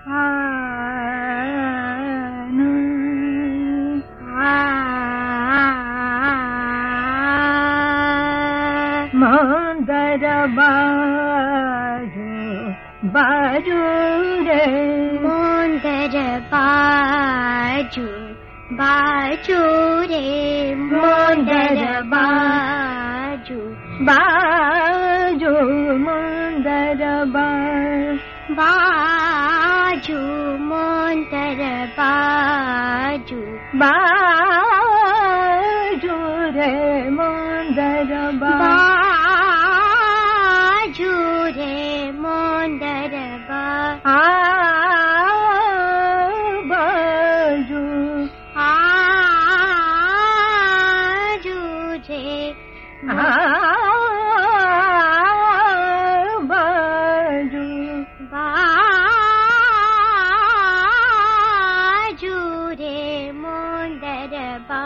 मंदर बाजू बाजू रे मंदर बाजू बाजू रे मंदर बाजू बाजू मंदर बाजू मंदर बाजू बाजू रे मंदर बाजू रे मंदर बाजू आजू रे बाजू बाजू रे मंदर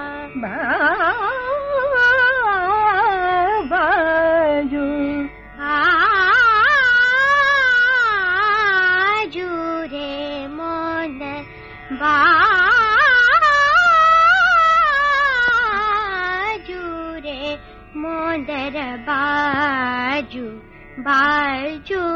बाजू आजू रे मंदर बाजू रे मंदर बाजू बाजू